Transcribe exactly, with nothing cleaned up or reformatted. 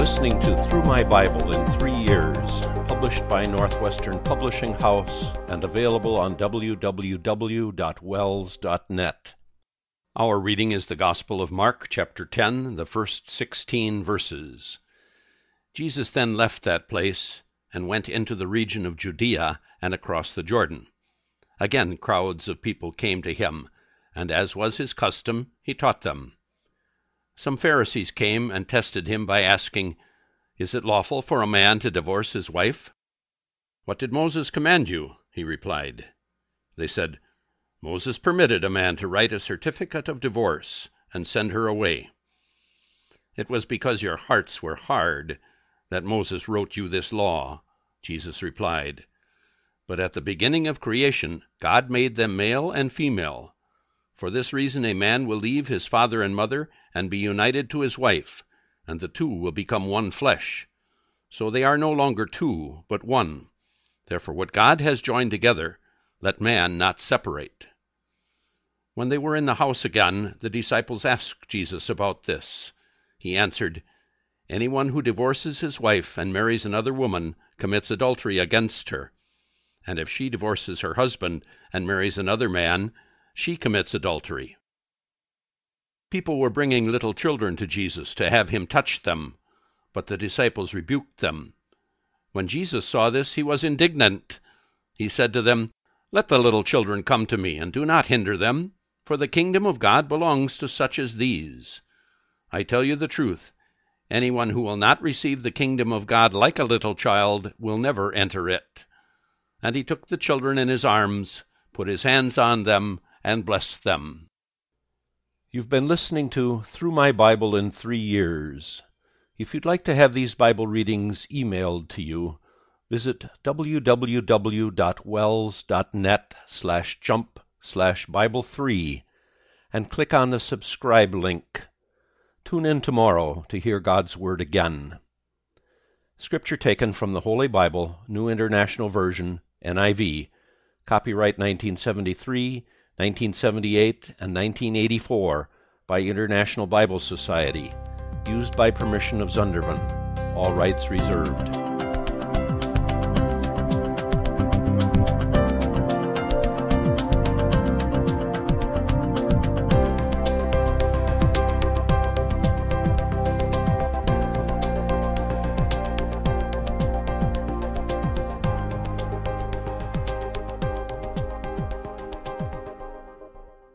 listening to Through My Bible in Three Years, published by Northwestern Publishing House and available on w w w dot wells dot net. Our reading is the Gospel of Mark, chapter ten, the first sixteen verses. Jesus then left that place and went into the region of Judea and across the Jordan. Again crowds of people came to him, and as was his custom, he taught them. Some Pharisees came and tested him by asking, "Is it lawful for a man to divorce his wife?" "What did Moses command you?" he replied. They said, "Moses permitted a man to write a certificate of divorce and send her away." "It was because your hearts were hard that Moses wrote you this law," Jesus replied. "But at the beginning of creation, God made them male and female. For this reason a man will leave his father and mother and be united to his wife, and the two will become one flesh. So they are no longer two, but one. Therefore what God has joined together, let man not separate." When they were in the house again, the disciples asked Jesus about this. He answered, "Anyone who divorces his wife and marries another woman commits adultery against her. And if she divorces her husband and marries another man, she commits adultery." People were bringing little children to Jesus to have him touch them, but the disciples rebuked them. When Jesus saw this, he was indignant. He said to them, "Let the little children come to me, and do not hinder them, for the kingdom of God belongs to such as these. I tell you the truth, anyone who will not receive the kingdom of God like a little child will never enter it." And he took the children in his arms, put his hands on them, and blessed them. You've been listening to Through My Bible in Three Years. If you'd like to have these Bible readings emailed to you, visit w w w dot wells dot net slash jump slash Bible three and click on the subscribe link. Tune in tomorrow to hear God's Word again. Scripture taken from the Holy Bible, New International Version, N I V, copyright nineteen seventy-three, nineteen seventy-eight, and nineteen eighty-four by International Bible Society, used by permission of Zunderman. All rights reserved.